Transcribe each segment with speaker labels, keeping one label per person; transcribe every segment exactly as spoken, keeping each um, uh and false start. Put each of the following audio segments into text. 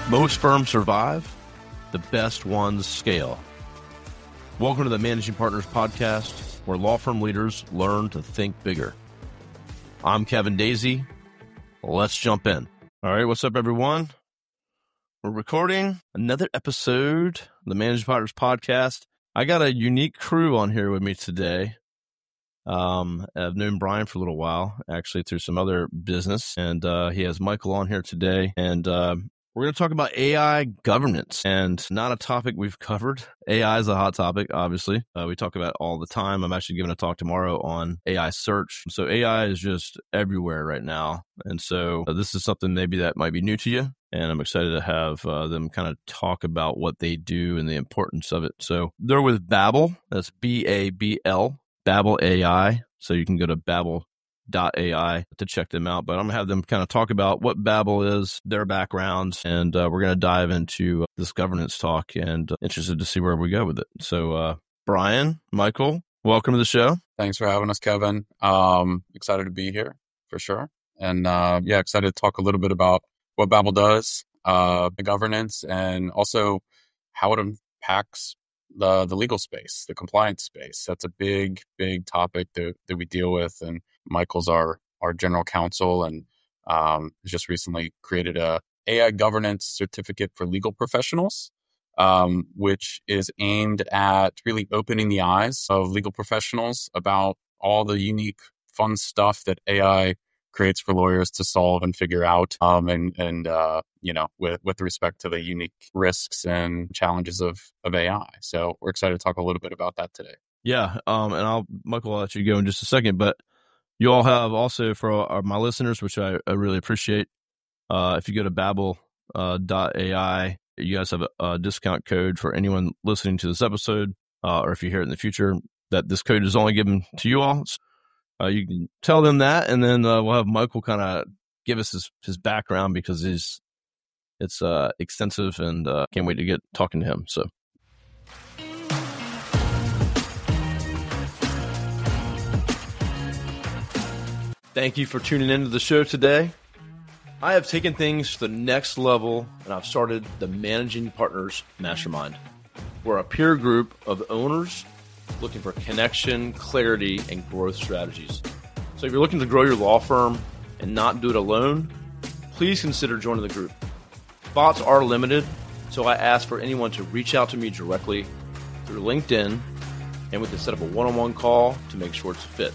Speaker 1: Most firms survive, the best ones scale. Welcome to the Managing Partners Podcast, where law firm leaders learn to think bigger. I'm Kevin Daisy. Let's jump in. All right, what's up, everyone? We're recording another episode of the Managing Partners Podcast. I got a unique crew on here with me today. Um, I've known Brian for a little while, actually through some other business, and uh, he has Michael on here today. And uh, we're going to talk about A I governance, and not a topic we've covered. A I is a hot topic, obviously. Uh, we talk about it all the time. I'm actually giving a talk tomorrow on A I search. So A I is just everywhere right now. And so uh, this is something maybe that might be new to you. And I'm excited to have uh, them kind of talk about what they do and the importance of it. So they're with Babel. That's B A B L, Babel A I. So you can go to babel dot A I to check them out. But I'm going to have them kind of talk about what Babel is, their backgrounds, and uh, we're going to dive into uh, this governance talk, and uh, interested to see where we go with it. So uh, Brian, Michael, welcome to the show.
Speaker 2: Thanks for having us, Kevin. Um, excited to be here for sure. And uh, yeah, excited to talk a little bit about what Babel does, uh, the governance, and also how it impacts the the legal space, the compliance space. That's a big, big topic that, that we deal with. And Michael's our, our general counsel, and um, just recently created a A I governance certificate for legal professionals, um, which is aimed at really opening the eyes of legal professionals about all the unique, fun stuff that A I creates for lawyers to solve and figure out, um, and, and uh, you know, with, with respect to the unique risks and challenges of, of A I. So we're excited to talk a little bit about that today.
Speaker 1: Yeah, um, and I'll, Michael, I'll let you go in just a second, but you all have also, for our, my listeners, which I, I really appreciate, uh, if you go to babel dot A I, you guys have a, a discount code for anyone listening to this episode, uh, or if you hear it in the future, that this code is only given to you all. So, uh, you can tell them that, and then uh, we'll have Michael kind of give us his, his background, because he's, it's uh, extensive, and uh, can't wait to get talking to him. So. Thank you for tuning into the show today. I have taken things to the next level, and I've started the Managing Partners Mastermind. We're a peer group of owners looking for connection, clarity, and growth strategies. So if you're looking to grow your law firm and not do it alone, please consider joining the group. Spots are limited, so I ask for anyone to reach out to me directly through LinkedIn, and we can set up a one-on-one call to make sure it's a fit.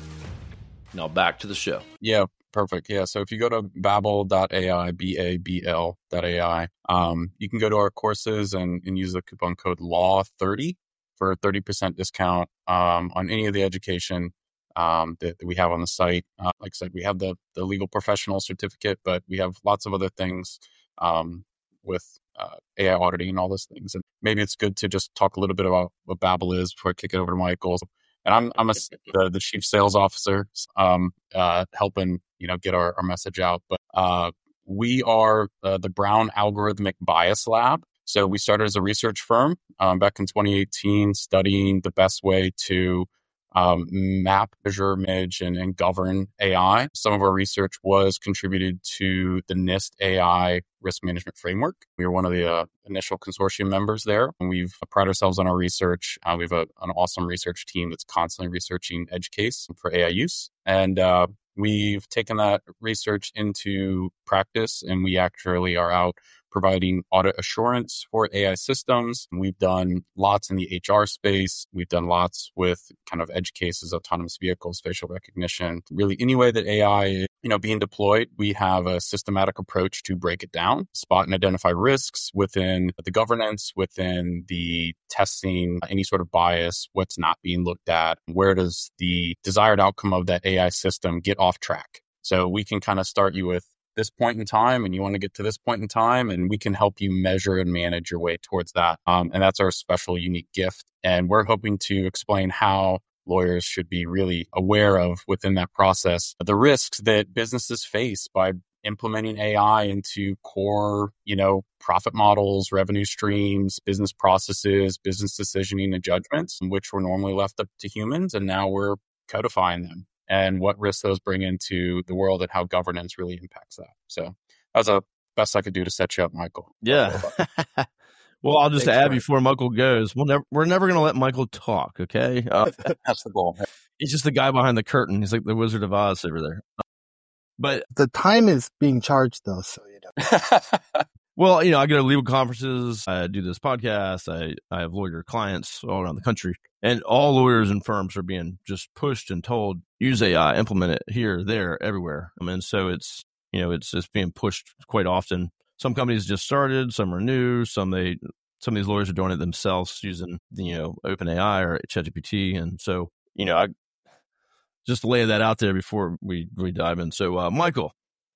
Speaker 1: Now back to the show.
Speaker 2: Yeah, perfect. Yeah, so if you go to babel dot A I, B A B L dot A I, um, you can go to our courses and, and use the coupon code law thirty for a thirty percent discount um, on any of the education um, that, that we have on the site. Uh, like I said, we have the, the legal professional certificate, but we have lots of other things um, with uh, A I auditing and all those things. And maybe it's good to just talk a little bit about what Babel is before I kick it over to Michael. And I'm I'm a, the, the chief sales officer, um, uh, helping you know get our, our message out. But uh, we are uh, the Brown Algorithmic Bias Lab. So we started as a research firm um, back in twenty eighteen, studying the best way to um, map, measure, manage, and, and govern A I. Some of our research was contributed to the NIST A I Risk Management Framework. We were one of the uh, initial consortium members there, and we've pride ourselves on our research. Uh, we have a, an awesome research team that's constantly researching edge case for A I use. And uh, we've taken that research into practice, and we actually are out providing audit assurance for A I systems. We've done lots in the H R space. We've done lots with kind of edge cases, autonomous vehicles, facial recognition. Really, any way that A I is you know, being deployed, we have a systematic approach to break it down, spot and identify risks within the governance, within the testing, any sort of bias, what's not being looked at, where does the desired outcome of that A I system get off track. So we can kind of start you with this point in time, and you want to get to this point in time, and we can help you measure and manage your way towards that. Um, and that's our special, unique gift. And we're hoping to explain how lawyers should be really aware of within that process, the risks that businesses face by implementing A I into core, you know, profit models, revenue streams, business processes, business decisioning and judgments, which were normally left up to humans. And now we're codifying them, and what risks those bring into the world and how governance really impacts that. So that was a best I could do to set you up, Michael.
Speaker 1: Yeah. Well, I'll just
Speaker 3: Thanks,
Speaker 1: add
Speaker 3: Brian.
Speaker 1: before Michael goes. We'll never, we're never going to let Michael talk, okay? Uh,
Speaker 2: That's the goal.
Speaker 1: he's just the guy behind the curtain. He's like the Wizard of Oz over there. But
Speaker 3: The time is being charged, though, so you know.
Speaker 1: well, you know, I go to legal conferences. I do this podcast. I, I have lawyer clients all around the country, and all lawyers and firms are being just pushed and told, use A I, implement it here, there, everywhere. I mean, so it's, you know, it's just being pushed quite often. Some companies just started, some are new, some they, some of these lawyers are doing it themselves using, you know, OpenAI or ChatGPT. And so, you know, I just lay that out there before we, we dive in. So, uh, Michael,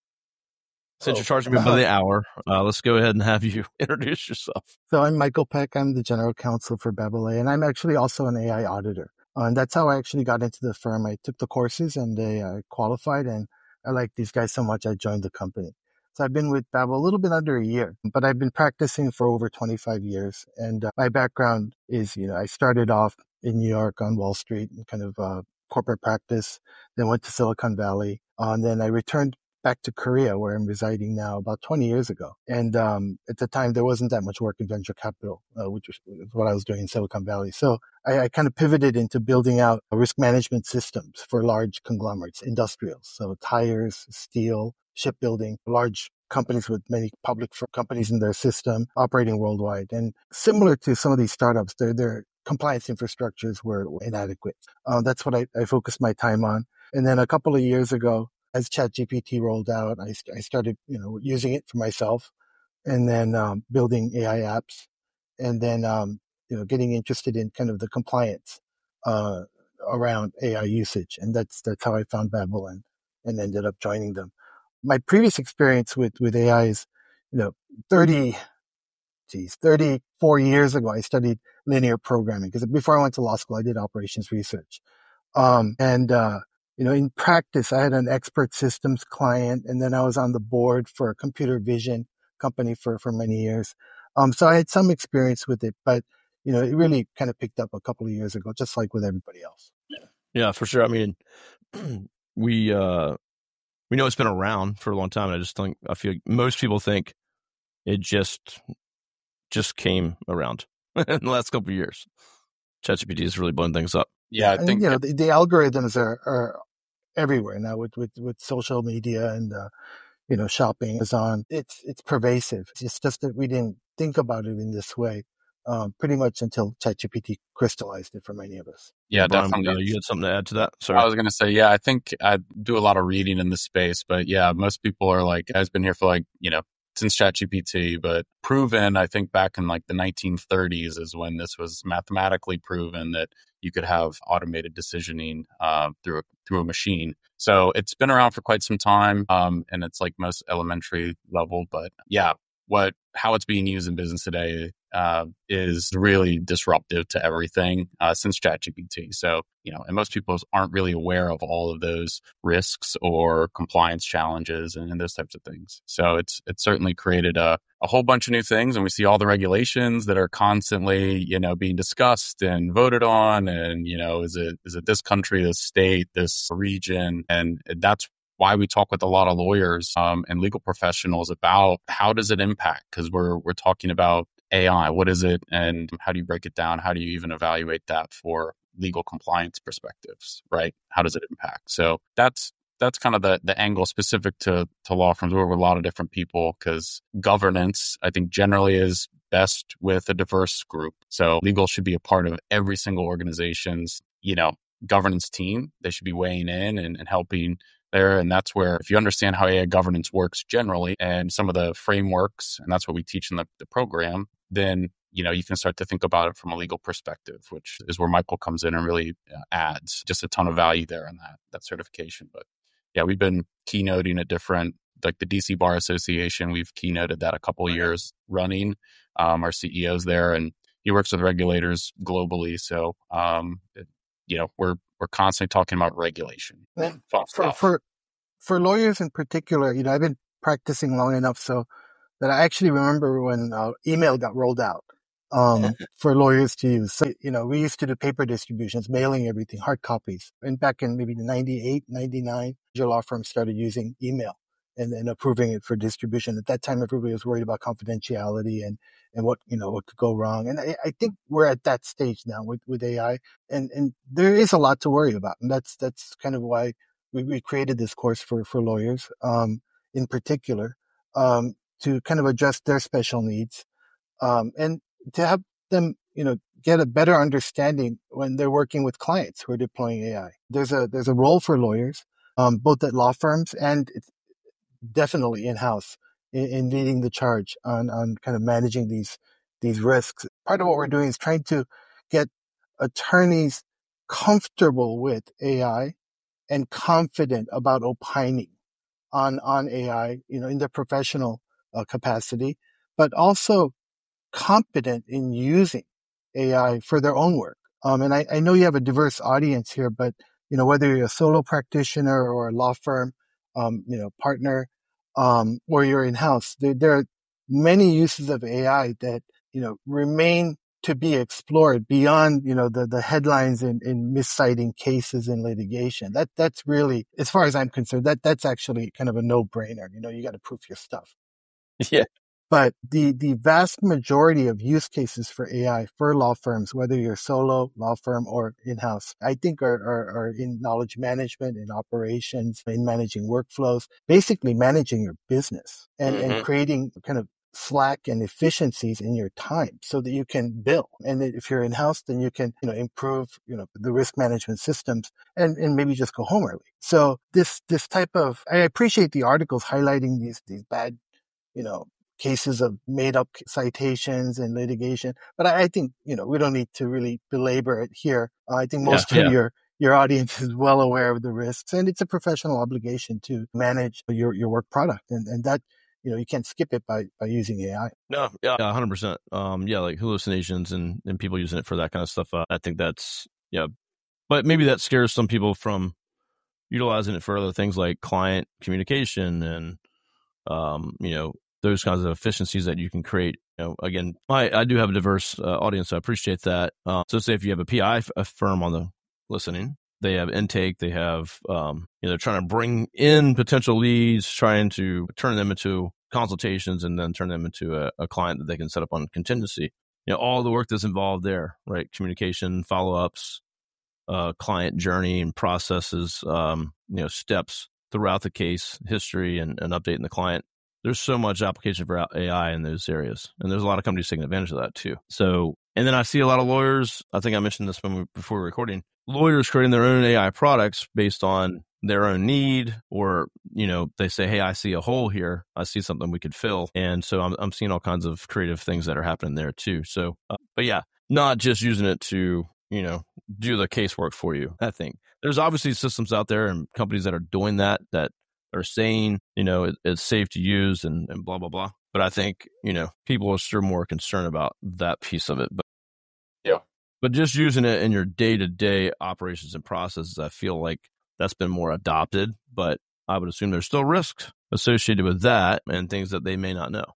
Speaker 1: since
Speaker 3: Oh,
Speaker 1: you're charging me by the hour, uh, let's go ahead and have you introduce yourself.
Speaker 3: So I'm Michael Peck. I'm the general counsel for Babel A, and I'm actually also an A I auditor. Uh, and that's how I actually got into the firm. I took the courses and they uh, qualified, and I like these guys so much I joined the company. So I've been with Babel a little bit under a year, but I've been practicing for over twenty-five years. And uh, my background is, you know, I started off in New York on Wall Street, kind of uh, corporate practice, then went to Silicon Valley, uh, and then I returned back to Korea, where I'm residing now, about twenty years ago. And um, at the time, there wasn't that much work in venture capital, uh, which was what I was doing in Silicon Valley. So I, I kind of pivoted into building out risk management systems for large conglomerates, industrials, so tires, steel, shipbuilding, large companies with many public companies in their system operating worldwide. And similar to some of these startups, their their compliance infrastructures were inadequate. Uh, that's what I, I focused my time on. And then a couple of years ago, as ChatGPT rolled out, I, I started, you know, using it for myself, and then um, building A I apps, and then um, you know, getting interested in kind of the compliance uh, around A I usage, and that's that's how I found Babel and and ended up joining them. My previous experience with with A I is, you know, thirty, geez, thirty-four years ago, I studied linear programming because before I went to law school, I did operations research, um, and uh, you know, in practice, I had an expert systems client, and then I was on the board for a computer vision company for, for many years. Um, so I had some experience with it, but, you know, it really kind of picked up a couple of years ago, just like with everybody else.
Speaker 1: Yeah, for sure. I mean, we, uh, we know it's been around for a long time. And I just think, I feel like most people think it just, just came around in the last couple of years. ChatGPT has really blown things up.
Speaker 2: Yeah, I
Speaker 3: and,
Speaker 2: think
Speaker 3: you know, the, the algorithms are, are everywhere now with, with, with social media and, uh, you know, shopping, Amazon. It's, it's pervasive. It's just that we didn't think about it in this way, um, pretty much until ChatGPT crystallized it for many of us.
Speaker 2: Yeah,
Speaker 1: Brian,
Speaker 2: definitely.
Speaker 1: Uh, you had something to add to that? Sorry.
Speaker 2: I was going to say, yeah, I think I do a lot of reading in this space, but yeah, most people are like, I've been here for like, you know, since ChatGPT, but proven, I think back in like the nineteen thirties is when this was mathematically proven that you could have automated decisioning uh, through a, through a machine. So it's been around for quite some time, um, and it's like most elementary level. But yeah, what how it's being used in business today uh, is really disruptive to everything uh, since ChatGPT. So, you know, and most people aren't really aware of all of those risks or compliance challenges and, and those types of things. So it's it's certainly created a, a whole bunch of new things, and we see all the regulations that are constantly, you know, being discussed and voted on. And, you know, is it is it this country, this state, this region? And that's why we talk with a lot of lawyers um, and legal professionals about how does it impact? Because we're we're talking about A I. What is it, and how do you break it down? How do you even evaluate that for legal compliance perspectives, right? How does it impact? So that's that's kind of the the angle specific to to law firms. We're with a lot of different people because governance, I think, generally is best with a diverse group. So legal should be a part of every single organization's, you know, governance team. They should be weighing in and, and helping there. And that's where, if you understand how A I governance works generally and some of the frameworks, and that's what we teach in the, the program, then, you know, you can start to think about it from a legal perspective, which is where Michael comes in and really uh, adds just a ton of value there in that, that certification. But yeah, we've been keynoting at different, like the D C Bar Association, we've keynoted that a couple of years running. Um, our C E O's there, and he works with regulators globally. So, um, it, you know, we're we're constantly talking about regulation.
Speaker 3: Fun for, for for lawyers in particular, you know, I've been practicing long enough so that I actually remember when uh, email got rolled out um, for lawyers to use. So, you know, we used to do paper distributions, mailing everything, hard copies. And back in maybe ninety-eight, ninety-nine, your law firm started using email. and, and approving it for distribution. At that time, everybody was worried about confidentiality and, and what, you know, what could go wrong. And I, I think we're at that stage now with, with A I, and, and there is a lot to worry about. And that's, that's kind of why we, we created this course for, for lawyers, um, in particular, um, to kind of address their special needs, um, and to help them, you know, get a better understanding when they're working with clients who are deploying A I. There's a, there's a role for lawyers, um, both at law firms and it's definitely in-house in, in leading the charge on, on kind of managing these, these risks. Part of what we're doing is trying to get attorneys comfortable with A I and confident about opining on, on A I, you know, in their professional uh, capacity, but also competent in using A I for their own work. Um, and I, I know you have a diverse audience here, but, you know, whether you're a solo practitioner or a law firm, um, you know, partner, um, or you're in-house, there, there are many uses of A I that, you know, remain to be explored beyond, you know, the, the headlines in, in misciting cases in litigation. That, that's really, as far as I'm concerned, that, that's actually kind of a no-brainer. You know, you got to prove your stuff.
Speaker 1: Yeah.
Speaker 3: But the, the vast majority of use cases for A I for law firms, whether you're solo law firm or in-house, I think are, are, are in knowledge management, in operations, in managing workflows, basically managing your business and, mm-hmm. and creating kind of slack and efficiencies in your time so that you can bill. And if you're in-house, then you can, you know, improve, you know, the risk management systems and, and maybe just go home early. So this, this type of, I appreciate the articles highlighting these, these bad, you know, cases of made up citations and litigation. But I, I think, you know, we don't need to really belabor it here. Uh, I think most yeah, of yeah. your, your audience is well aware of the risks, and it's a professional obligation to manage your, your work product. And, and that, you know, you can't skip it by, by using A I.
Speaker 1: No, yeah, one hundred percent. Um, yeah, like hallucinations and, and people using it for that kind of stuff. Uh, I think that's, yeah, but maybe that scares some people from utilizing it for other things like client communication and, um, you know, those kinds of efficiencies that you can create. You know, again, I, I do have a diverse uh, audience, so I appreciate that. Um, so say if you have a P I f- a firm on the listening, they have intake, they have, um, you know, they're trying to bring in potential leads, trying to turn them into consultations and then turn them into a, a client that they can set up on contingency. You know, all the work that's involved there, right? Communication, follow-ups, uh, client journey and processes, um, you know, steps throughout the case, history and, and updating the client. There's so much application for A I in those areas. And there's a lot of companies taking advantage of that too. So, and then I see a lot of lawyers, I think I mentioned this when we, before recording, lawyers creating their own A I products based on their own need, or, you know, they say, hey, I see a hole here. I see something we could fill. And so I'm, I'm seeing all kinds of creative things that are happening there too. So, uh, but yeah, not just using it to, you know, do the casework for you. I think there's obviously systems out there and companies that are doing that, that are saying, you know, it, it's safe to use and, and blah, blah, blah. But I think, you know, people are still more concerned about that piece of it. But
Speaker 2: yeah,
Speaker 1: but just using it in your day-to-day operations and processes, I feel like that's been more adopted. But I would assume there's still risks associated with that and things that they may not know.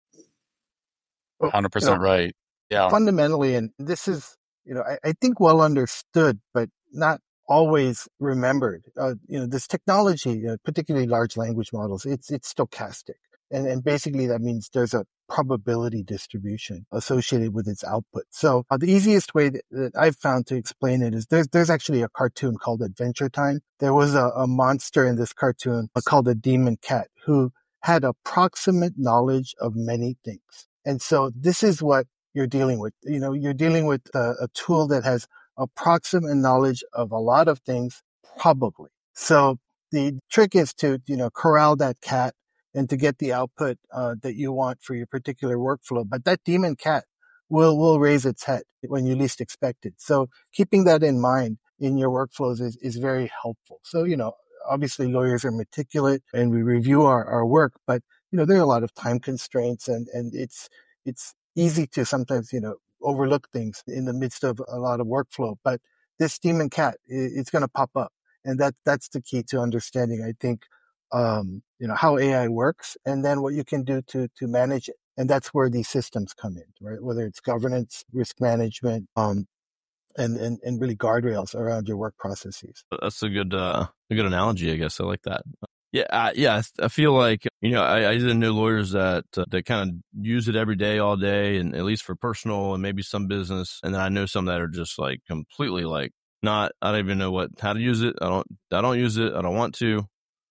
Speaker 2: one hundred percent you know, right. Yeah.
Speaker 3: Fundamentally, and this is, you know, I, I think well understood, but not always remembered. Uh, you know, this technology, uh, particularly large language models, it's it's stochastic, and and basically that means there's a probability distribution associated with its output. So uh, the easiest way that, that I've found to explain it is there's there's actually a cartoon called Adventure Time. There was a, a monster in this cartoon called a demon cat who had approximate knowledge of many things, and so this is what you're dealing with. You know, you're dealing with a, a tool that has approximate knowledge of a lot of things, probably. So the trick is to, you know, corral that cat and to get the output uh, that you want for your particular workflow. But that demon cat will will raise its head when you least expect it. So keeping that in mind in your workflows is, is very helpful. So, you know, obviously lawyers are meticulous and we review our, our work, but, you know, there are a lot of time constraints and, and it's it's easy to sometimes, you know, overlook things in the midst of a lot of workflow. But this demon cat, it's going to pop up. And that that's the key to understanding, I think, um, you know, how A I works and then what you can do to to manage it. And that's where these systems come in, right? Whether it's governance, risk management, um, and, and, and really guardrails around your work processes.
Speaker 1: That's a good, uh, a good analogy, I guess. I like that. Yeah, I, yeah. I s- I feel like, you know, I, I didn't know lawyers that uh, that kind of use it every day, all day, and at least for personal and maybe some business. And then I know some that are just like completely like not. I don't even know what how to use it. I don't. I don't use it. I don't want to.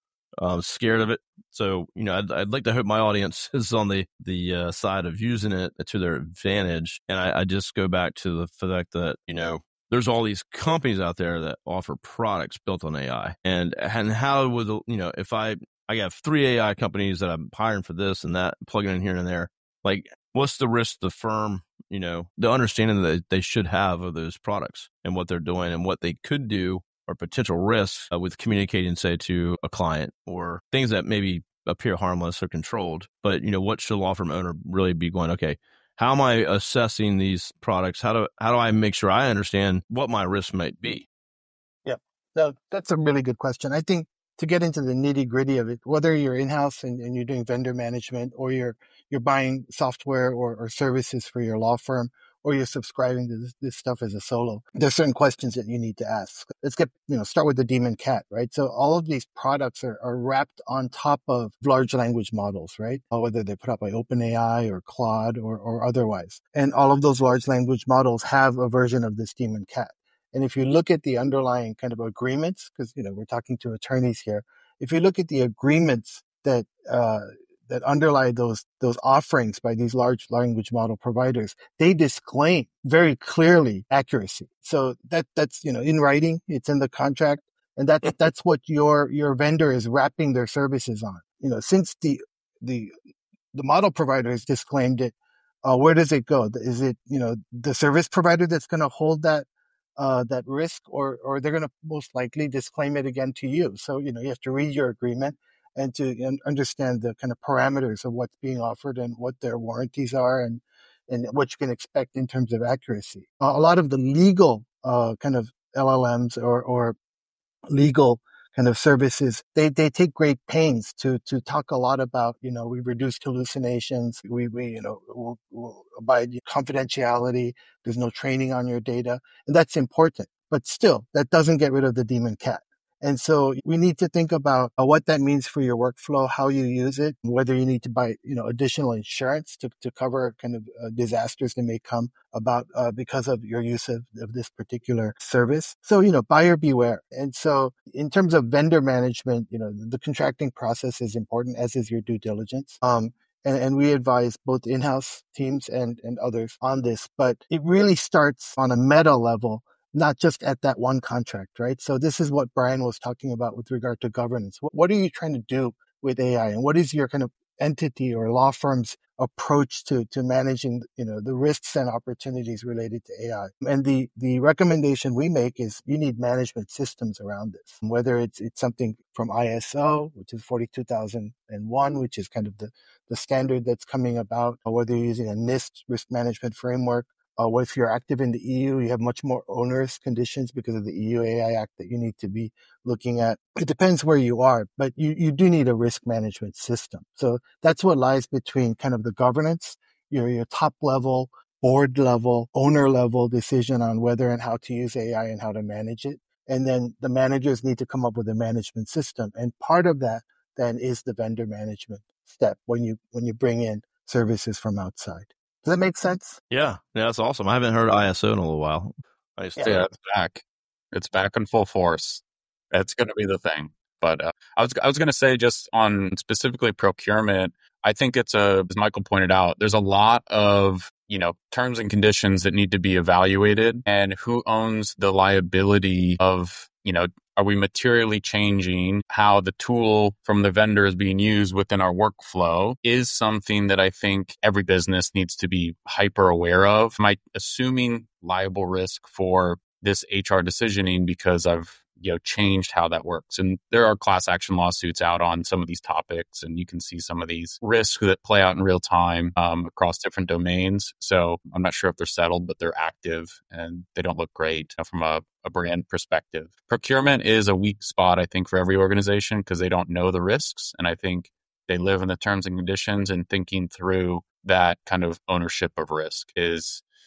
Speaker 1: I'm scared of it. So, you know, I'd, I'd like to hope my audience is on the the uh, side of using it to their advantage. And I, I just go back to the fact that, you know, there's all these companies out there that offer products built on A I. And and how would, the- you know, if I, I have three A I companies that I'm hiring for this and that, plugging in here and there, like, what's the risk to the firm, you know, the understanding that they should have of those products and what they're doing and what they could do or potential risks uh, with communicating, say, to a client or things that maybe appear harmless or controlled. But, you know, what should a law firm owner really be going, okay, how am I assessing these products? How do how do I make sure I understand what my risk might be?
Speaker 3: Yeah, no, that's a really good question. I think to get into the nitty gritty of it, whether you're in-house and, and you're doing vendor management, or you're you're buying software or, or services for your law firm, or you're subscribing to this, this stuff as a solo, there's certain questions that you need to ask. Let's get, you know, start with the Demon Cat, right? So all of these products are, are wrapped on top of large language models, right? Whether they're put up by OpenAI or Claude or, or otherwise. And all of those large language models have a version of this Demon Cat. And if you look at the underlying kind of agreements, because, you know, we're talking to attorneys here, if you look at the agreements that uh, that underlie those those offerings by these large language model providers, they disclaim very clearly accuracy. So that that's, you know, in writing, it's in the contract, and that's that's what your your vendor is wrapping their services on. You know, since the the the model provider has disclaimed it, uh, where does it go? Is it, you know, the service provider that's going to hold that uh, that risk, or or they're going to most likely disclaim it again to you? So, you know, you have to read your agreement and to and understand the kind of parameters of what's being offered and what their warranties are, and and what you can expect in terms of accuracy. Uh, a lot of the legal uh, kind of L L Ms or or legal kind of services, they, they take great pains to, to talk a lot about, you know, we reduce hallucinations. We, we, you know, we'll, we'll abide confidentiality. There's no training on your data. And that's important. But still, that doesn't get rid of the Demon Cat. And so we need to think about uh, what that means for your workflow, how you use it, whether you need to buy, you know, additional insurance to, to cover kind of uh, disasters that may come about uh, because of your use of, of this particular service. So, you know, buyer beware. And so in terms of vendor management, you know, the contracting process is important, as is your due diligence. Um, and, and we advise both in-house teams and, and others on this, but it really starts on a meta level, not just at that one contract, right? So this is what Brian was talking about with regard to governance. What, what are you trying to do with A I, and what is your kind of entity or law firm's approach to to managing, you know, the risks and opportunities related to A I? And the the recommendation we make is you need management systems around this, whether it's it's something from I S O, which is forty-two thousand one, which is kind of the the standard that's coming about, or whether you're using a NIST risk management framework. Uh, well, if you're active in the E U, you have much more onerous conditions because of the E U A I Act that you need to be looking at. It depends where you are, but you, you do need a risk management system. So that's what lies between kind of the governance, your, your top level, board level, owner level decision on whether and how to use A I and how to manage it. And then the managers need to come up with a management system. And part of that then is the vendor management step when you when you bring in services from outside. Does that make sense?
Speaker 1: Yeah, yeah, that's awesome. I haven't heard I S O in a little while. I used
Speaker 2: Yeah,
Speaker 1: to,
Speaker 2: it's back. It's back in full force. That's going to be the thing. But uh, I was I was going to say, just on specifically procurement, I think it's a, as Michael pointed out, there's a lot of, you know, terms and conditions that need to be evaluated, and who owns the liability of, you know, are we materially changing how the tool from the vendor is being used within our workflow is something that I think every business needs to be hyper aware of. Am I assuming liable risk for this H R decisioning because I've, you know, changed how that works? And there are class action lawsuits out on some of these topics, and you can see some of these risks that play out in real time um, across different domains. So I'm not sure if they're settled, but they're active and they don't look great from a, a brand perspective. Procurement is a weak spot, I think, for every organization because they don't know the risks. And I think they live in the terms and conditions, and thinking through that kind of ownership of risk is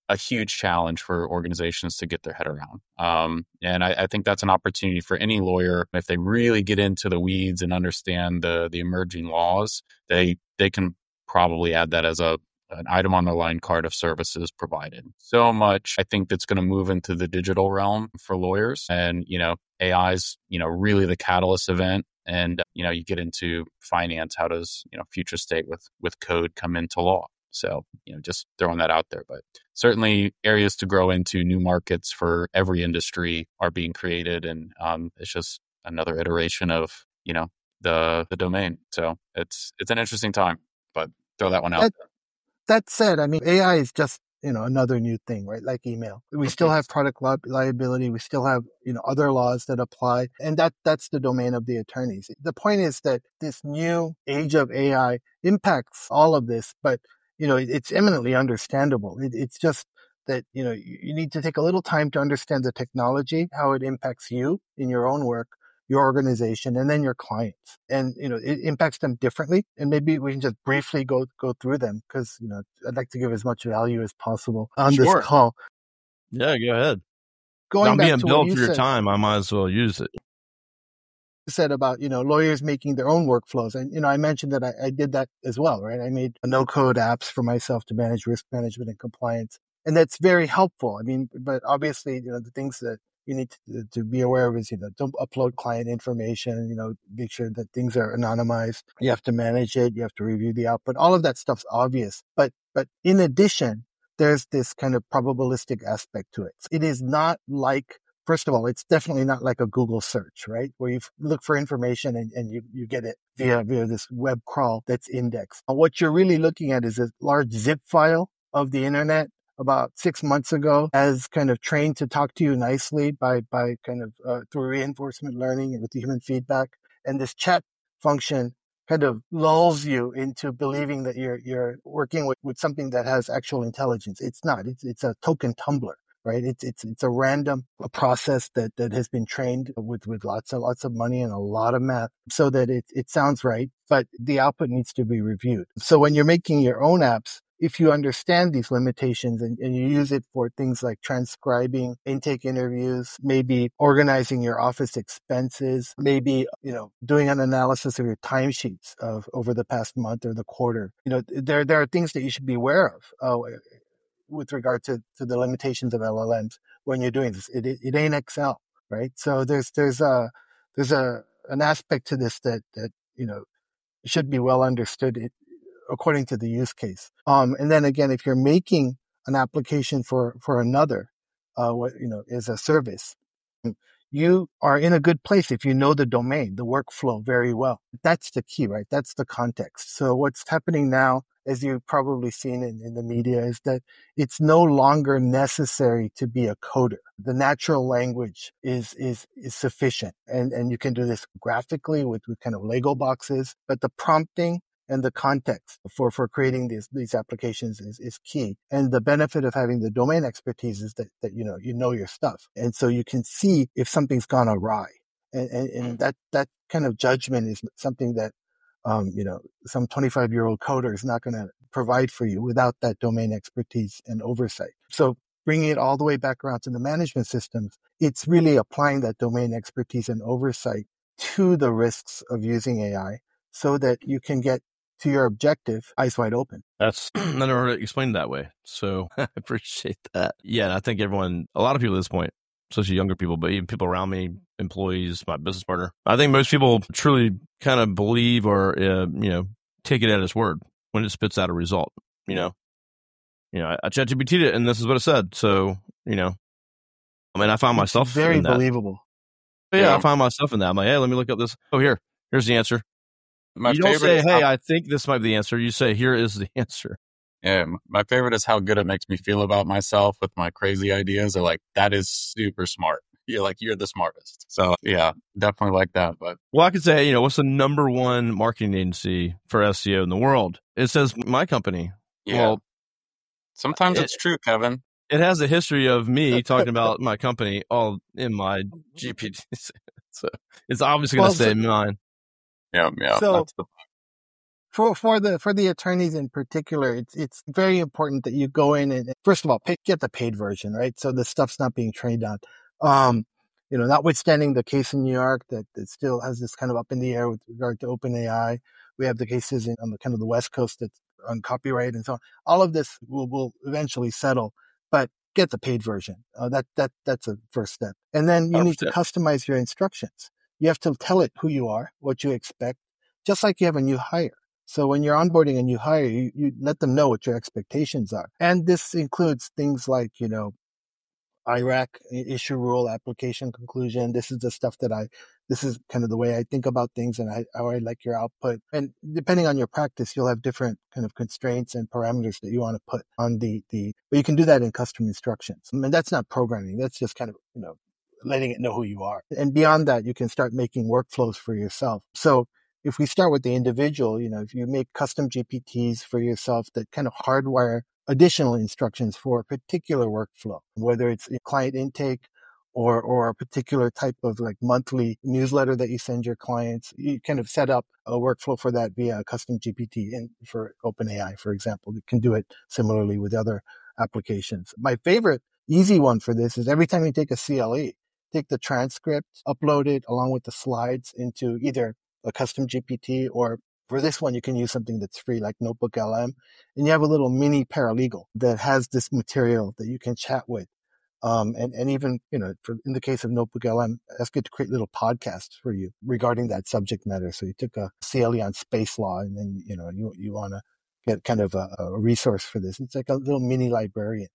Speaker 2: a huge challenge for organizations to get their head around. Um, and I, I think that's an opportunity for any lawyer. If they really get into the weeds and understand the the emerging laws, they they can probably add that as a an item on the line card of services provided. So much, I think, that's going to move into the digital realm for lawyers. And, you know, A I is, you know, really the catalyst event. And, you know, you get into finance. How does, you know, future state with with code come into law? So, you know, just throwing that out there. But certainly areas to grow into, new markets for every industry are being created. And um, it's just another iteration of, you know, the the domain. So it's it's an interesting time, but throw that one out
Speaker 3: That,
Speaker 2: there.
Speaker 3: that said, I mean, A I is just, you know, another new thing, right? Like email. We still have product li- liability. We still have, you know, other laws that apply. And that that's the domain of the attorneys. The point is that this new age of A I impacts all of this, but, you know, it, it's eminently understandable. It, it's just that, you know, you, you need to take a little time to understand the technology, how it impacts you in your own work, your organization, and then your clients. And, you know, it impacts them differently. And maybe we can just briefly go, go through them because, you know, I'd like to give as much value as possible on
Speaker 2: Sure.
Speaker 3: this call.
Speaker 1: Yeah, go ahead.
Speaker 3: Going
Speaker 1: I'm
Speaker 3: back
Speaker 1: being
Speaker 3: to what
Speaker 1: billed
Speaker 3: you
Speaker 1: for your
Speaker 3: said,
Speaker 1: time. I might as well use it.
Speaker 3: said about, you know, lawyers making their own workflows. And, you know, I mentioned that I, I did that as well, right? I made no code apps for myself to manage risk management and compliance. And that's very helpful. I mean, but obviously, you know, the things that you need to, to be aware of is, you know, don't upload client information, you know, make sure that things are anonymized. You have to manage it. You have to review the output. All of that stuff's obvious. But, but in addition, there's this kind of probabilistic aspect to it. It is not like, first of all, it's definitely not like a Google search, right? Where you look for information and, and you, you get it via, via this web crawl that's indexed. What you're really looking at is a large zip file of the internet about six months ago as kind of trained to talk to you nicely by, by kind of uh, through reinforcement learning and with the human feedback. And this chat function kind of lulls you into believing that you're, you're working with, with something that has actual intelligence. It's not. It's, it's a token tumbler. Right. It's, it's, it's a random a process that, that has been trained with, with lots of, lots of money and a lot of math so that it, it sounds right, but the output needs to be reviewed. So when you're making your own apps, if you understand these limitations and, and you use it for things like transcribing intake interviews, maybe organizing your office expenses, maybe, you know, doing an analysis of your timesheets of over the past month or the quarter, you know, there, there are things that you should be aware of. Uh, with regard to, to the limitations of L L Ms when you're doing this. It, it, it ain't Excel, right? So there's, there's a, there's a, an aspect to this that, that, you know, should be well understood it, according to the use case. Um, and then again, if you're making an application for, for another, uh, what, you know, is a service, you are in a good place if you know the domain, the workflow very well. That's the key, right? That's the context. So what's happening now, as you've probably seen in, in the media, is that it's no longer necessary to be a coder. The natural language is is is sufficient. And and you can do this graphically with, with kind of Lego boxes, but the prompting and the context for, for creating these, these applications is, is key. And the benefit of having the domain expertise is that, that, you know, you know your stuff. And so you can see if something's gone awry. And, and, and that, that kind of judgment is something that, um, you know, some twenty-five year old coder is not going to provide for you without that domain expertise and oversight. So bringing it all the way back around to the management systems, it's really applying that domain expertise and oversight to the risks of using A I so that you can get to your objective, eyes wide open.
Speaker 1: That's, I never heard it explained that way. So I appreciate that. Yeah. I think everyone, a lot of people at this point, especially younger people, but even people around me, employees, my business partner, I think most people truly kind of believe or, uh, you know, take it at its word when it spits out a result, you know, you know, I, I ChatGPT'd it and this is what it said. So, you know, I mean, I found myself
Speaker 3: it's very
Speaker 1: in that.
Speaker 3: believable.
Speaker 1: But yeah,
Speaker 2: Yeah.
Speaker 1: I found myself in that. I'm like, hey, let me look up this. Oh, here, here's the answer.
Speaker 2: My
Speaker 1: you don't
Speaker 2: favorite
Speaker 1: say,
Speaker 2: is
Speaker 1: hey,
Speaker 2: how,
Speaker 1: I think this might be the answer. You say, here is the answer.
Speaker 2: yeah, my favorite is how good it makes me feel about myself with my crazy ideas. They're like, that is super smart. You're like, you're the smartest. So yeah, definitely like that. But
Speaker 1: Well, I could say, you know, what's the number one marketing agency for S E O in the world? It says my company.
Speaker 2: yeah,
Speaker 1: Well,
Speaker 2: sometimes
Speaker 1: it,
Speaker 2: it's true, Kevin.
Speaker 1: it has a history of me talking about my company all in my G P T. So it's obviously going
Speaker 3: Well,
Speaker 1: to say
Speaker 3: so,
Speaker 1: mine.
Speaker 2: Yeah, yeah.
Speaker 3: so
Speaker 2: That's the
Speaker 3: For for the for the attorneys in particular, it's it's very important that you go in and first of all pick, get the paid version, right? So the stuff's not being trained on. Um, you know, notwithstanding the case in New York that, that still has this kind of up in the air with regard to OpenAI, we have the cases in, on the kind of the West Coast that's on copyright and so on. All of this will will eventually settle, but get the paid version. Uh, that that that's a first step, and then you need to customize your instructions. You have to tell it who you are, what you expect, just like you have a new hire. So when you're onboarding a new hire, you, you let them know what your expectations are. And this includes things like, you know, I R A C, issue rule, application conclusion. This is the stuff that I, this is kind of the way I think about things and I, how I like your output. And depending on your practice, you'll have different kind of constraints and parameters that you want to put on the, the, but you can do that in custom instructions. I mean, that's not programming. That's just kind of, you know, letting it know who you are. And beyond that, you can start making workflows for yourself. So if we start with the individual, you know, if you make custom G P Ts for yourself that kind of hardwire additional instructions for a particular workflow, whether it's a client intake or or a particular type of like monthly newsletter that you send your clients, you kind of set up a workflow for that via a custom G P T. And for OpenAI, for example, you can do it similarly with other applications. My favorite easy one for this is every time you take a C L E, take the transcript, upload it along with the slides into either a custom G P T, or for this one, you can use something that's free like Notebook L M. And you have a little mini paralegal that has this material that you can chat with. Um, and, and even, you know, for, in the case of Notebook L M, ask it to create little podcasts for you regarding that subject matter. So you took a C L E on space law and then, you know, you, you want to get kind of a, a resource for this. It's like a little mini librarian.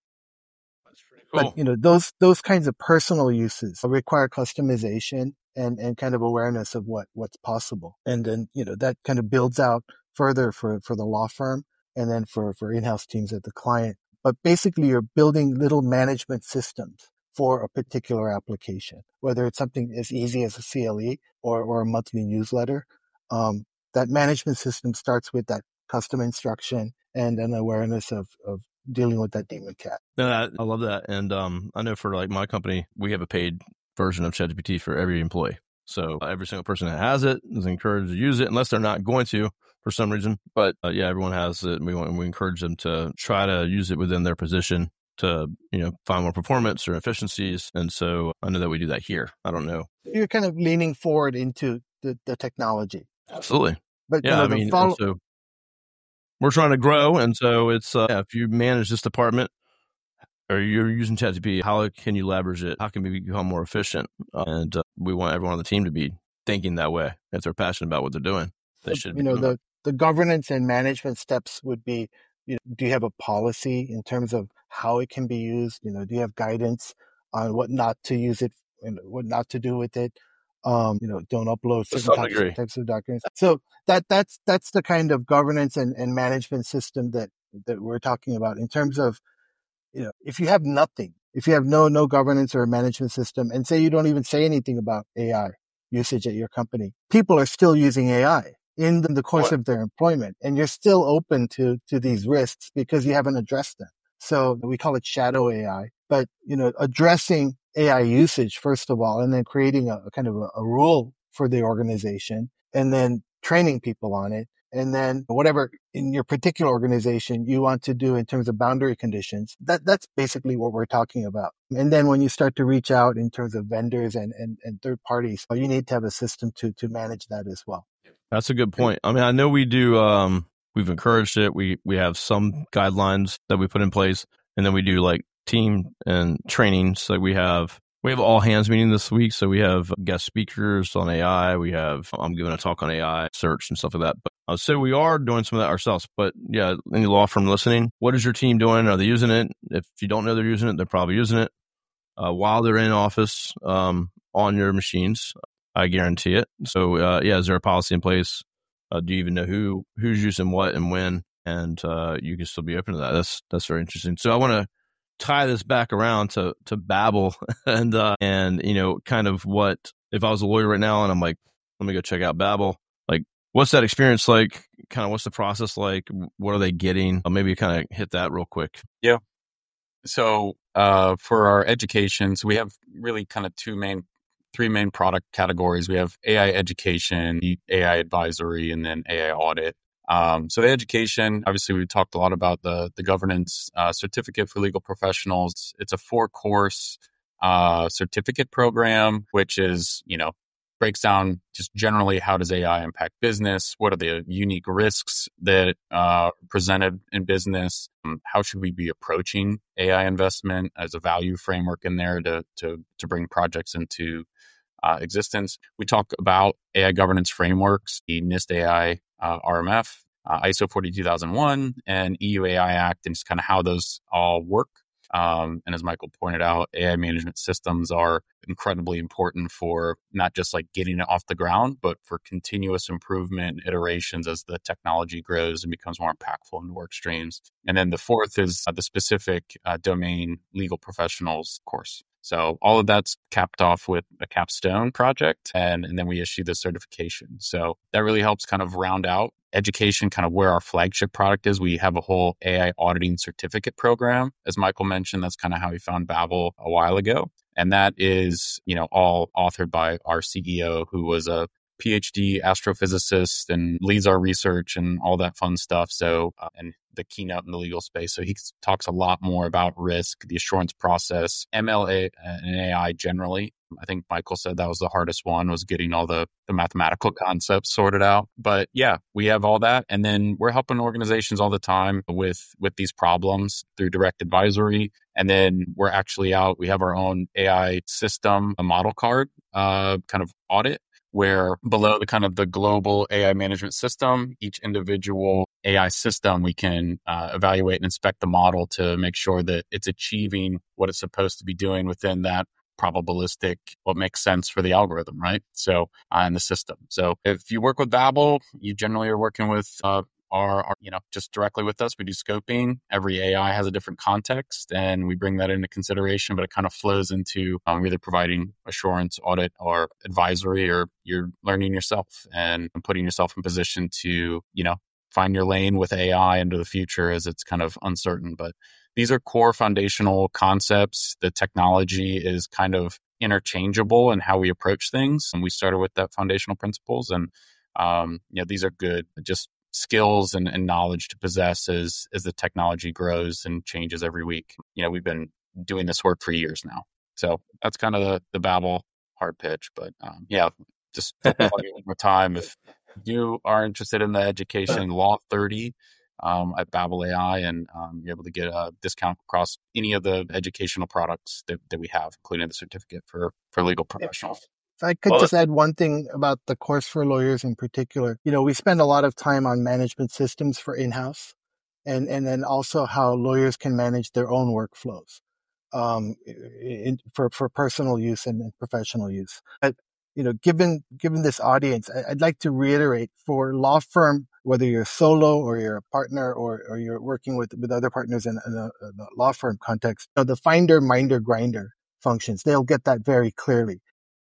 Speaker 1: Cool.
Speaker 3: But, you know, those, those kinds of personal uses require customization and, and kind of awareness of what, what's possible. And then, you know, that kind of builds out further for, for the law firm and then for, for in-house teams at the client. But basically you're building little management systems for a particular application, whether it's something as easy as a C L E or, or a monthly newsletter. Um, that management system starts with that custom instruction and an awareness of, of dealing with that daemon cat.
Speaker 1: No, I, I love that. And um, I know for like my company, we have a paid version of ChatGPT for every employee. So uh, every single person that has it is encouraged to use it unless they're not going to for some reason. But uh, yeah, everyone has it. And we want, we encourage them to try to use it within their position to, you know, find more performance or efficiencies. And so I know that we do that here. I don't know.
Speaker 3: You're kind of leaning forward into the, the technology.
Speaker 1: Absolutely.
Speaker 3: But
Speaker 1: yeah,
Speaker 3: you know,
Speaker 1: I mean,
Speaker 3: follow-
Speaker 1: so we're trying to grow. And so it's, uh, yeah, if you manage this department or you're using ChatGPT, how can you leverage it? How can we become more efficient? Uh, and uh, we want everyone on the team to be thinking that way. If they're passionate about what they're doing, they should
Speaker 3: you
Speaker 1: be
Speaker 3: know,
Speaker 1: doing
Speaker 3: the, the governance and management steps would be, you know, do you have a policy in terms of how it can be used? You know, do you have guidance on what not to use it and what not to do with it? Um, you know, don't upload certain types, types of documents. So that, that's, that's the kind of governance and, and management system that, that we're talking about in terms of, you know, if you have nothing, if you have no, no governance or management system, and say you don't even say anything about A I usage at your company, people are still using A I in the course what? of their employment, and you're still open to, to these risks because you haven't addressed them. So we call it shadow A I, but, you know, addressing A I usage, first of all, and then creating a, a kind of a, a rule for the organization and then training people on it. And then whatever in your particular organization you want to do in terms of boundary conditions, that, that's basically what we're talking about. And then when you start to reach out in terms of vendors and, and, and third parties, you need to have a system to, to manage that as well.
Speaker 1: That's a good point. I mean, I know we do, um, we've encouraged it. We, we have some guidelines that we put in place, and then we do like team and training. So we have, we have all hands meeting this week. So we have guest speakers on A I. We have, I'm giving a talk on A I search and stuff like that. But uh, so we are doing some of that ourselves. But yeah, any law firm listening, what is your team doing? Are they using it? If you don't know they're using it, they're probably using it uh, while they're in office um, on your machines. I guarantee it. So uh, yeah, is there a policy in place? Uh, do you even know who who's using what and when? And uh, you can still be open to that. That's that's very interesting. So I want to tie this back around to to Babel and uh, and you know, kind of what if I was a lawyer right now and I'm like, let me go check out Babel. Like, what's that experience like? Kind of what's the process like? What are they getting? I'll maybe kind of hit that real quick.
Speaker 2: Yeah. So uh, for our educations, we have really kind of two main. Three main product categories. We have A I education, A I advisory, and then A I audit. Um, so the education, obviously, we talked a lot about the the governance uh, certificate for legal professionals. It's a four course uh, certificate program, which is, you know, breaks down just generally how does A I impact business? What are the unique risks that uh, presented in business? Um, how should we be approaching A I investment as a value framework in there to to to bring projects into uh, existence? We talk about A I governance frameworks, the NIST A I uh, R M F, uh, I S O forty-two thousand one, and E U A I Act, and just kind of how those all work. Um, and as Michael pointed out, A I management systems are incredibly important for not just like getting it off the ground, but for continuous improvement, iterations as the technology grows and becomes more impactful in the work streams. And then the fourth is uh, the specific uh, domain legal professionals course. So all of that's capped off with a capstone project, and, and then we issue the certification. So that really helps kind of round out education, kind of where our flagship product is. We have a whole A I auditing certificate program. As Michael mentioned, that's kind of how we found Babel a while ago. And that is, you know, all authored by our C E O, who was a PhD astrophysicist and leads our research and all that fun stuff. So, uh, and the keynote in the legal space. So he talks a lot more about risk, the assurance process, M L A and A I generally. I think Michael said that was the hardest one, was getting all the, the mathematical concepts sorted out. But yeah, we have all that. And then we're helping organizations all the time with, with these problems through direct advisory. And then we're actually out, we have our own A I system, a model card, uh, kind of audit, where below the kind of the global A I management system, each individual A I system, we can uh, evaluate and inspect the model to make sure that it's achieving what it's supposed to be doing within that probabilistic, what makes sense for the algorithm, right? So, uh, in the system. So if you work with Babel, you generally are working with uh, Are, are, you know, just directly with us. We do scoping. Every A I has a different context, and we bring that into consideration, but it kind of flows into um, either providing assurance, audit, or advisory, or you're learning yourself and putting yourself in position to, you know, find your lane with A I into the future as it's kind of uncertain. But these are core foundational concepts. The technology is kind of interchangeable in how we approach things. And we started with that foundational principles. And, um, you know, these are good, just skills and, and knowledge to possess as as the technology grows and changes every week. You know, we've been doing this work for years now. So that's kind of the, the Babel hard pitch. But um, yeah, just plug it one more time. If you are interested in the education, Law thirty um, at Babel A I, and um, you're able to get a discount across any of the educational products that, that we have, including the certificate for, for legal professionals.
Speaker 3: If I could well, just add one thing about the course for lawyers in particular. You know, we spend a lot of time on management systems for in-house, and, and then also how lawyers can manage their own workflows um, in, for, for personal use and professional use. But, you know, given given this audience, I'd like to reiterate, for law firm, whether you're solo or you're a partner or, or you're working with, with other partners in, in, a, in a law firm context, you know, the finder, minder, grinder functions, they'll get that very clearly.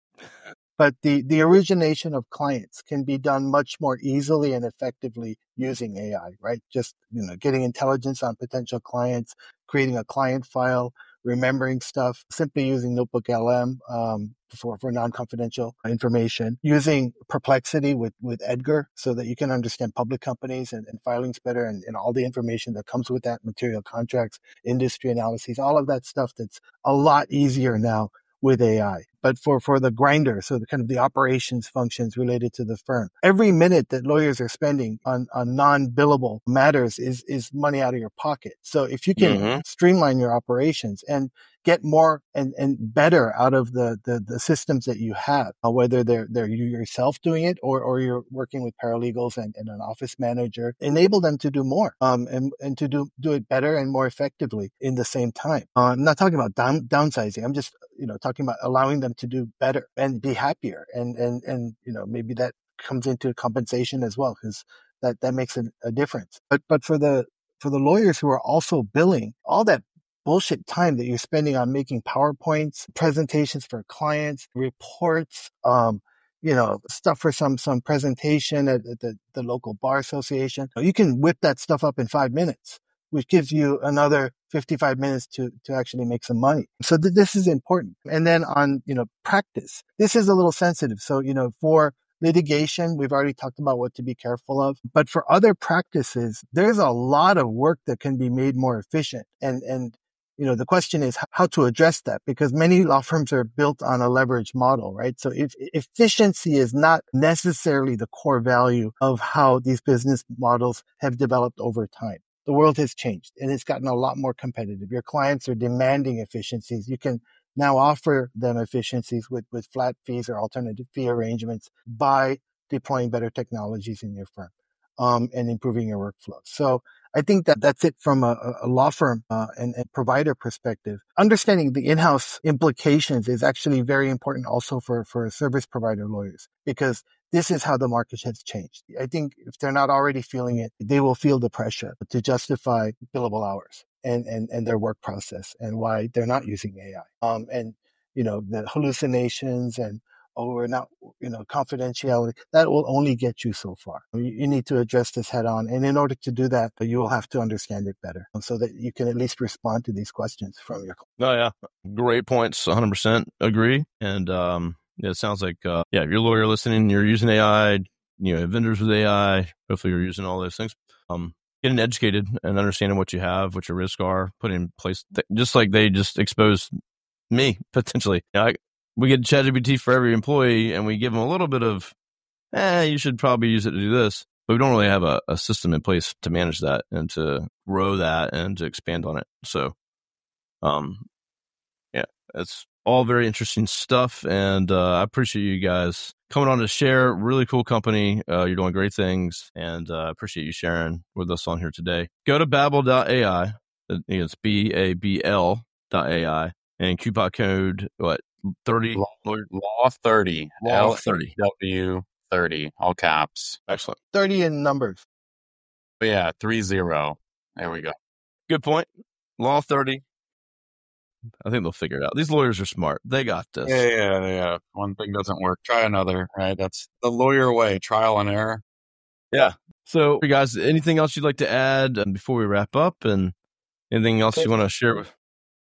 Speaker 3: But the, the origination of clients can be done much more easily and effectively using A I, right? Just, you know, getting intelligence on potential clients, creating a client file, remembering stuff, simply using Notebook L M um, for, for non-confidential information, using Perplexity with, with Edgar so that you can understand public companies and, and filings better, and, and all the information that comes with that, material contracts, industry analyses, all of that stuff that's a lot easier now with A I. But for, for the grinder, so the kind of the operations functions related to the firm, every minute that lawyers are spending on, on non-billable matters is, is money out of your pocket. So if you can mm-hmm. streamline your operations and get more and, and better out of the, the, the systems that you have, uh, whether they're, they're you yourself doing it or, or you're working with paralegals and, and an office manager, enable them to do more, um, and, and to do, do it better and more effectively in the same time. Uh, I'm not talking about down, downsizing. I'm just, you know, talking about allowing them to do better and be happier. And, and, and, you know, maybe that comes into compensation as well, because that, that makes a, a difference. But, but for the, for the lawyers who are also billing, all that bullshit time that you're spending on making PowerPoints, presentations for clients, reports, um, you know, stuff for some, some presentation at, at the, the local bar association, you can whip that stuff up in five minutes, which gives you another fifty-five minutes to, to actually make some money. So th- this is important. And then on, you know, practice, this is a little sensitive. So, you know, for litigation, we've already talked about what to be careful of. But for other practices, there's a lot of work that can be made more efficient. And, and, you know, the question is how to address that, because many law firms are built on a leverage model, right? So if efficiency is not necessarily the core value of how these business models have developed over time. The world has changed and it's gotten a lot more competitive. Your clients are demanding efficiencies. You can now offer them efficiencies with, with flat fees or alternative fee arrangements by deploying better technologies in your firm, um, and improving your workflow. So I think that that's it from a, a law firm uh, and, and provider perspective. Understanding the in-house implications is actually very important also for, for service provider lawyers, because this is how the market has changed. I think if they're not already feeling it, they will feel the pressure to justify billable hours and, and, and their work process and why they're not using A I. Um, and, you know, the hallucinations and, oh, we're not, you know, confidentiality, that will only get you so far. You, you need to address this head on. And in order to do that, you will have to understand it better so that you can at least respond to these questions from your client.
Speaker 1: Oh, yeah. Great points. one hundred percent agree. And, um, yeah, it sounds like, uh, yeah, if you're a lawyer listening, you're using A I, you know, vendors with A I, hopefully you're using all those things. Um, getting educated and understanding what you have, what your risks are, putting in place, th- just like they just exposed me potentially. You know, I, we get ChatGPT for every employee and we give them a little bit of, eh, you should probably use it to do this. But we don't really have a, a system in place to manage that and to grow that and to expand on it. So, um, yeah, it's all very interesting stuff. And uh, I appreciate you guys coming on to share. Really cool company. Uh, you're doing great things. And I uh, appreciate you sharing with us on here today. Go to babel dot A I. It's B A B L dot A I. And coupon code, what, thirty?
Speaker 2: Law, law thirty.
Speaker 1: Law thirty.
Speaker 2: L W thirty, all caps.
Speaker 1: Excellent.
Speaker 3: thirty in numbers.
Speaker 2: But yeah, three zero. There we go.
Speaker 1: Good point. Law thirty. I think they'll figure it out. These lawyers are smart. They got this.
Speaker 2: Yeah, yeah, yeah. One thing doesn't work, try another, right? That's the lawyer way, trial and error.
Speaker 1: Yeah. So, you guys, anything else you'd like to add before we wrap up? And anything else you want to share with?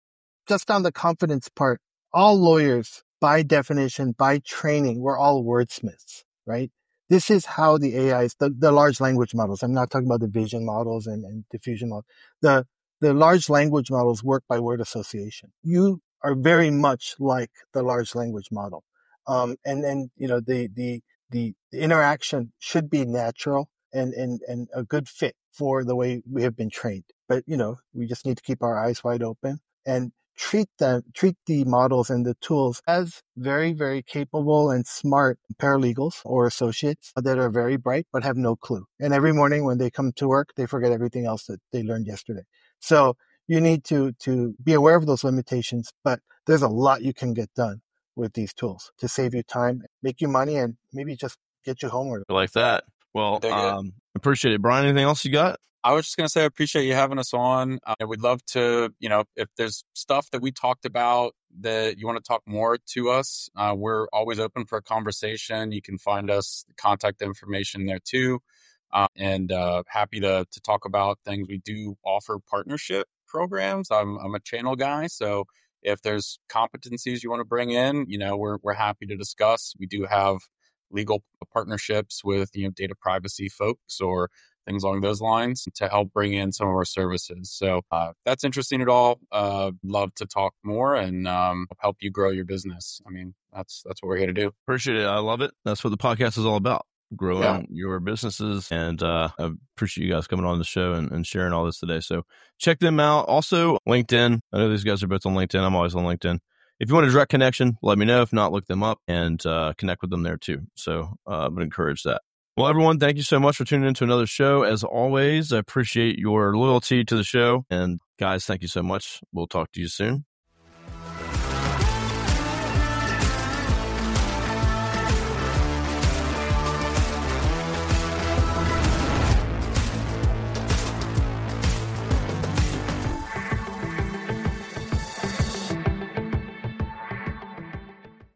Speaker 3: Just on the confidence part, all lawyers, by definition, by training, we're all wordsmiths, right? This is how the A Is, the, the large language models, I'm not talking about the vision models and, and diffusion models. The, the large language models work by word association. You are very much like the large language model. Um, and then, you know, the, the, the, the interaction should be natural and, and, and a good fit for the way we have been trained. But, you know, we just need to keep our eyes wide open and treat them, treat the models and the tools as very, very capable and smart paralegals or associates that are very bright but have no clue. And every morning when they come to work, they forget everything else that they learned yesterday. So you need to, to be aware of those limitations, but there's a lot you can get done with these tools to save you time, make you money, and maybe just get you homework.
Speaker 1: I like that. Well, um, appreciate it. Brian, anything else you got?
Speaker 2: I was just going to say, I appreciate you having us on. Uh, we'd love to, you know, if there's stuff that we talked about that you want to talk more to us, uh, we're always open for a conversation. You can find us, contact information there too. Uh, and uh, happy to to talk about things. We do offer partnership programs. I'm I'm a channel guy, so if there's competencies you want to bring in, you know, we're we're happy to discuss. We do have legal partnerships with, you know, data privacy folks or things along those lines to help bring in some of our services. So uh, that's interesting at all. Uh, love to talk more and um, help you grow your business. I mean, that's that's what we're here to do.
Speaker 1: Appreciate it. I love it. That's what the podcast is all about. Growing yeah. your businesses. And uh, I appreciate you guys coming on the show and, and sharing all this today. So check them out. Also, LinkedIn. I know these guys are both on LinkedIn. I'm always on LinkedIn. If you want a direct connection, let me know. If not, look them up and uh, connect with them there too. So uh, I would encourage that. Well, everyone, thank you so much for tuning into another show. As always, I appreciate your loyalty to the show. And guys, thank you so much. We'll talk to you soon.